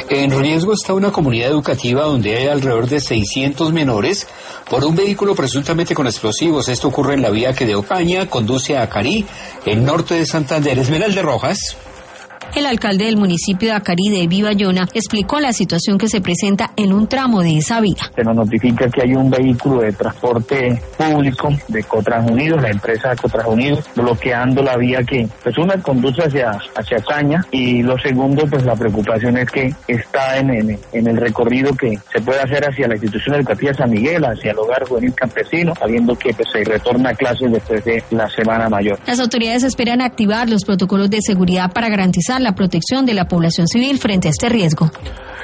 En riesgo está una comunidad educativa donde hay alrededor de 600 menores por un vehículo presuntamente con explosivos. Esto ocurre en la vía que de Ocaña conduce a Acarí, el norte de Santander. Esmeralda Rojas. El alcalde del municipio de Acarí, David Bayona, explicó la situación que se presenta en un tramo de esa vía. Se nos notifica que hay un vehículo de transporte público de Cotrans-Unidos, la empresa de Cotrans-Unidos, bloqueando la vía que, pues una conduce hacia Ocaña, y lo segundo, pues la preocupación es que está en el recorrido que se puede hacer hacia la institución educativa San Miguel, hacia el hogar juvenil campesino, sabiendo que pues, se retorna a clases después de la Semana Mayor. Las autoridades esperan activar los protocolos de seguridad para garantizar la protección de la población civil frente a este riesgo.